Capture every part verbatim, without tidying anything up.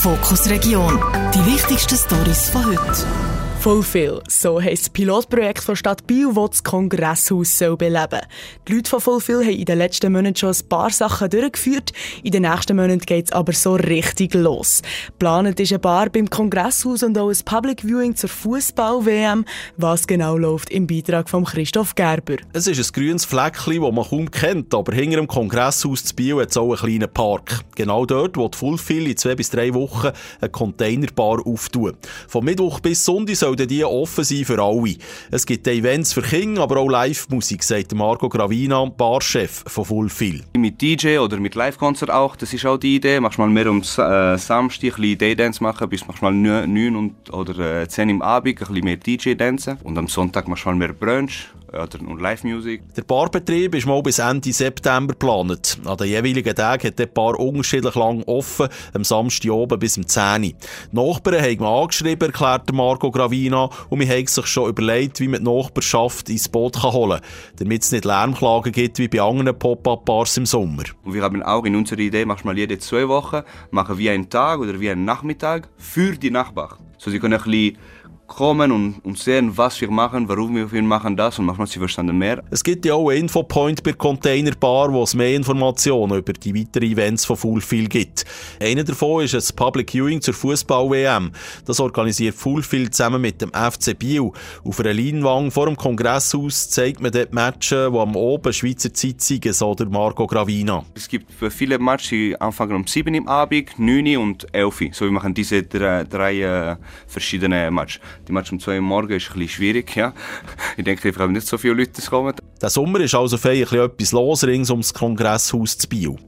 Fokus Region. Die wichtigsten Storys von heute. Fulfill, so heisst das Pilotprojekt von Stadt Biel, das das Kongresshaus beleben soll. Die Leute von Fulfill haben in den letzten Monaten schon ein paar Sachen durchgeführt. In den nächsten Monaten geht es aber so richtig los. Geplant ist eine Bar beim Kongresshaus und auch ein Public Viewing zur Fußball-W M. Was genau läuft im Beitrag von Christoph Gerber. Es ist ein grünes Fleckchen, das man kaum kennt, aber hinter dem Kongresshaus zu Biel hat es auch einen kleinen Park. Genau dort, wo die Fulfill in zwei bis drei Wochen eine Containerbar auftun. Von Mittwoch bis Sonntag soll die offen sein für alle. Es gibt Events für Kinder, aber auch Live-Musik, sagt Marco Gravina, Barchef von Fulfill. Mit D J oder mit Live-Konzert auch, das ist auch die Idee. Manchmal mehr um äh, Samstag ein bisschen Daydance machen, bis manchmal neun und, oder äh, zehn im Abend ein bisschen mehr D J-Dancen. Und am Sonntag manchmal mehr Brunch. Und Live-Musik. Der Barbetrieb ist mal bis Ende September geplant. An den jeweiligen Tagen hat der Bar unterschiedlich lang offen, am Samstag oben bis um zehn Uhr. Die Nachbarn haben wir angeschrieben, erklärt Marco Gravina, und wir haben sich schon überlegt, wie man die Nachbarschaft ins Boot holen kann, damit es nicht Lärmklagen gibt wie bei anderen Pop-Up-Bars im Sommer. Und wir haben auch in unserer Idee, manchmal jede zwei Wochen, machen wir einen Tag oder wie einen Nachmittag für die Nachbarn. So sie können ein bisschen kommen und, und sehen, was wir machen, warum wir machen das, und manchmal sie verstanden mehr. Es gibt ja auch einen Infopoint bei Containerbar, wo es mehr Informationen über die weiteren Events von Fulfill gibt. Einer davon ist ein Public Viewing zur Fußball-W M. Das organisiert Fulfill zusammen mit dem F C Biel. Auf einer Leinwand vor dem Kongresshaus zeigt man dort Matches, die am Oben Schweizer Zeit sind, so der Marco Gravina. Es gibt viele Matches, die anfangen um sieben Uhr am Abend, neun Uhr und elf Uhr. So, wir machen diese drei, drei äh, verschiedene Matches. Die Match um zwei Uhr morgens ist ein bisschen schwierig, ja. Ich denke, ich habe nicht so viele Leute kommen. Der Sommer ist also feierlich etwas los rings ums Kongresshaus zu Biel.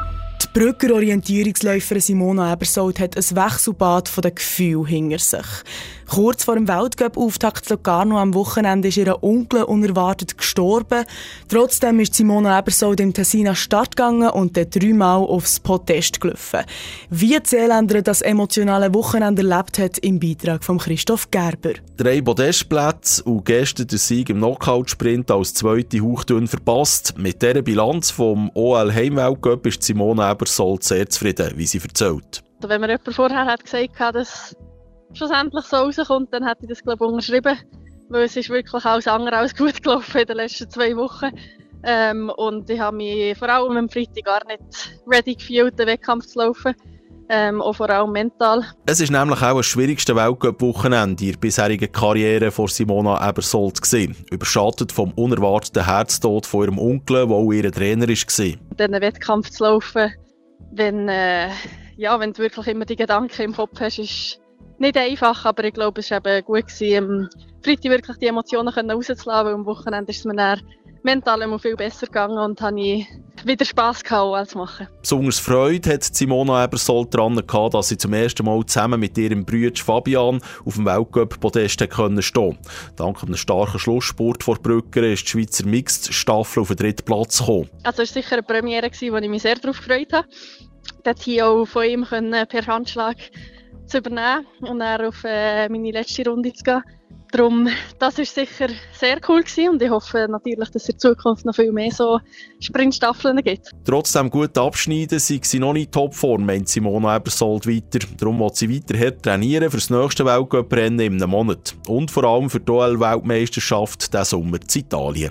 Die Brügger Orientierungsläuferin Simona Ebersold hat ein Wechselbad von den Gefühlen hinter sich. Kurz vor dem Weltcup-Auftakt zu Locarno am Wochenende ist ihr Onkel unerwartet gestorben. Trotzdem ist Simona Ebersold im Tessin an die Stadt gegangen und dort dreimal aufs Podest gelaufen. Wie die Seeländer das emotionale Wochenende erlebt hat, im Beitrag von Christoph Gerber. Drei Podestplätze und gestern der Sieg im Knockout-Sprint als zweite hauchdünn verpasst. Mit dieser Bilanz vom O L Heimweltcup ist Simona Ebersold sehr zufrieden, wie sie erzählt. Also wenn mir jemand vorher hat gesagt hat, dass schlussendlich so rauskommt, dann hätte ich das, glaube ich, unterschrieben. Weil es ist wirklich alles andere als gut gelaufen in den letzten zwei Wochen. Ähm, und ich habe mich vor allem am Freitag gar nicht ready gefühlt, den Wettkampf zu laufen. Ähm, auch vor allem mental. Es ist nämlich auch das schwierigste Weltcup-Wochenende in der bisherigen Karriere von Simona Ebersold gewesen. Überschattet vom unerwarteten Herztod von ihrem Onkel, der auch ihr Trainer war. Diesen Wettkampf zu laufen, wenn, äh, ja, wenn du wirklich immer die Gedanken im Kopf hast, ist nicht einfach, aber ich glaube, es war eben gut gewesen, am Freitag wirklich die Emotionen rauszulassen, weil am Wochenende ist es mir dann mental immer viel besser gegangen und habe ich wieder Spass gehabt, als zu machen. Besonders Freude hat Simona Ebersold daran gehabt, dass sie zum ersten Mal zusammen mit ihrem Bruder Fabian auf dem Weltcup-Podest stehen konnte. Dank einem starken Schlussspurt vor Brügger ist die Schweizer Mixed-Staffel auf den dritten Platz gekommen. Also es war sicher eine Premiere, wo ich mich sehr darauf gefreut habe. Dort hier auch von ihm per Handschlag zu übernehmen und dann auf äh, meine letzte Runde zu gehen. Darum, das war sicher sehr cool gewesen und ich hoffe natürlich, dass es in Zukunft noch viel mehr so Sprintstaffeln gibt. Trotzdem gut abschneiden sei sie noch nicht Topform, meint Simona Ebersold weiter. Darum will sie weiter hart trainieren für das nächste Weltcuprennen in einem Monat. Und vor allem für die O L-Weltmeisterschaft diesen Sommer in Italien.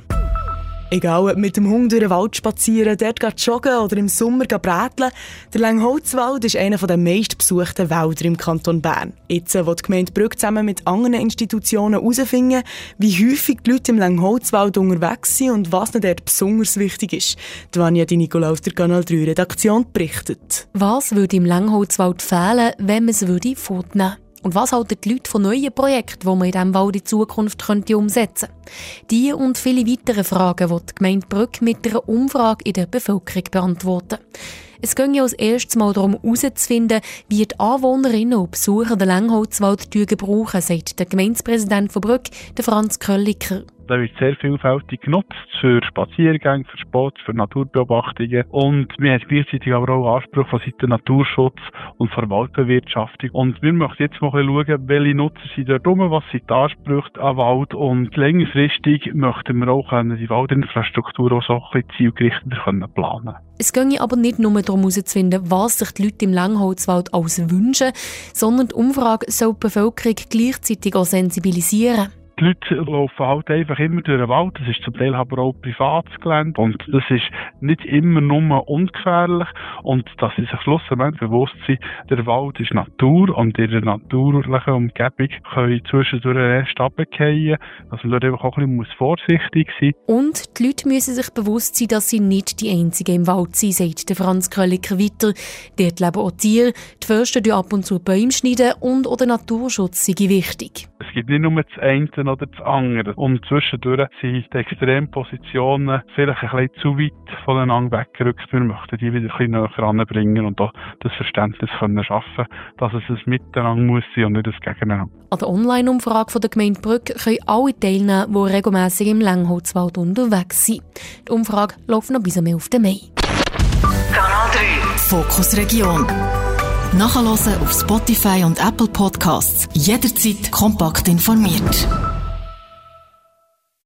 Egal ob mit dem Hund durch den Wald spazieren, dort joggen oder im Sommer bräteln, der Langholzwald ist einer der meistbesuchten Wälder im Kanton Bern. Jetzt will die Gemeinde Brügg zusammen mit anderen Institutionen herausfinden, wie häufig die Leute im Langholzwald unterwegs sind und was ihnen dort besonders wichtig ist. Die Vanja Di Nicola aus der Kanal drei Redaktion berichtet. Was würde im Langholzwald fehlen, wenn man es fortnehmen würde? Und was halten die Leute von neuen Projekten, die man in diesem Wald in Zukunft könnte umsetzen könnte? Diese und viele weitere Fragen will die Gemeinde Brügg mit einer Umfrage in der Bevölkerung beantworten. Es geht ja als erstes mal darum, herauszufinden, wie die Anwohnerinnen und Besucher den Langholzwald brauchen, sagt der Gemeindepräsident von Brügg, der Franz Kölliker. Der wird sehr vielfältig genutzt für Spaziergänge, für Sport, für Naturbeobachtungen. Und wir haben gleichzeitig aber auch Anspruch von Seiten Naturschutz und von Waldbewirtschaftung. Und wir möchten jetzt mal ein bisschen schauen, welche Nutzer sind dort rum, was sind die Ansprüche an Wald. Und längerfristig möchten wir auch die Waldinfrastruktur auch so ein bisschen zielgerichteter planen können. Es ginge aber nicht nur darum herauszufinden, was sich die Leute im Langholzwald alles wünschen, sondern die Umfrage soll die Bevölkerung gleichzeitig auch sensibilisieren. Die Leute laufen halt einfach immer durch den Wald. Das ist zum Teil aber auch privates Gelände. Und das ist nicht immer nur ungefährlich. Und dass sie sich schlussendlich bewusst sind, der Wald ist Natur und in der naturlichen Umgebung können zwischendurch erst runterfallen. Also man dort einfach auch ein bisschen vorsichtig sein muss. Und die Leute müssen sich bewusst sein, dass sie nicht die Einzigen im Wald sind, sagt der Franz Krölliker weiter. Dort leben auch Tiere, die Förster schneiden ab und zu Bäume schneiden und auch der Naturschutz sei wichtig. Es gibt nicht nur das eine oder das andere. Und zwischendurch sind die Extrempositionen vielleicht ein bisschen zu weit voneinander weggerückt. Wir möchten die wieder ein bisschen näher heranbringen und auch das Verständnis können schaffen, dass es ein Miteinander muss sein und nicht ein Gegeneinander. An der Online-Umfrage der Gemeinde Brügg können alle teilnehmen, die regelmässig im Langholzwald unterwegs sind. Die Umfrage läuft noch bis am elften Mai. Kanal drei Fokus Region. Nachhören auf Spotify und Apple Podcasts. Jederzeit kompakt informiert.